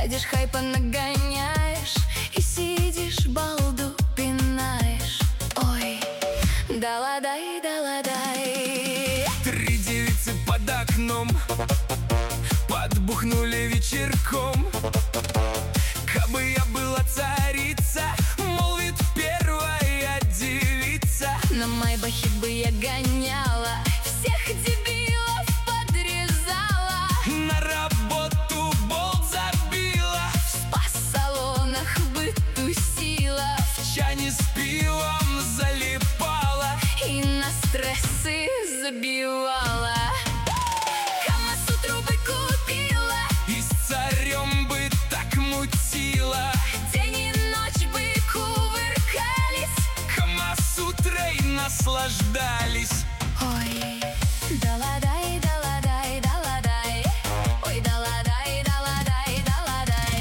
Сядешь, хайпа нагоняешь и сидишь, балду пинаешь. Ой, да-ладай, да-ладай. 3 девицы под окном подбухнули вечерком. Кабы я была царица, молвит первая девица. На майбахе бы я гоняла, всех дебилов подрезала. На работу болт забила, В спа-салонах бы тусила, в чане с пивом залипала и на стрессы забивала. Камасутру бы купила, и с царем бы так мутила. день и ночь бы кувыркались. Камасутрой наслаждались. Ой, да-ладай, да-ладай, да-ладай. Ой, да-ладай, да-ладай, да-ладай.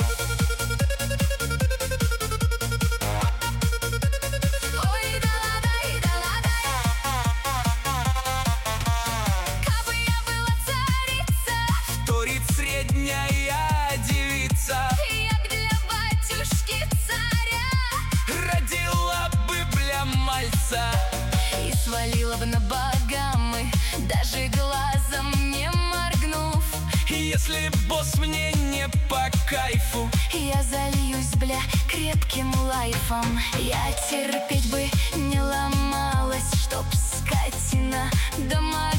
Ой, да-ладай, да-ладай. Кабы я была царица, Вторит средняя девица, я б для батюшки царя родила бы бля мальца. и свалила бы на Багамы, даже глазом не моргнув. Если босс мне не по кайфу, Я зальюсь, бля, крепким лайфом. Я терпеть бы не ломалась, чтоб скотина домогалась.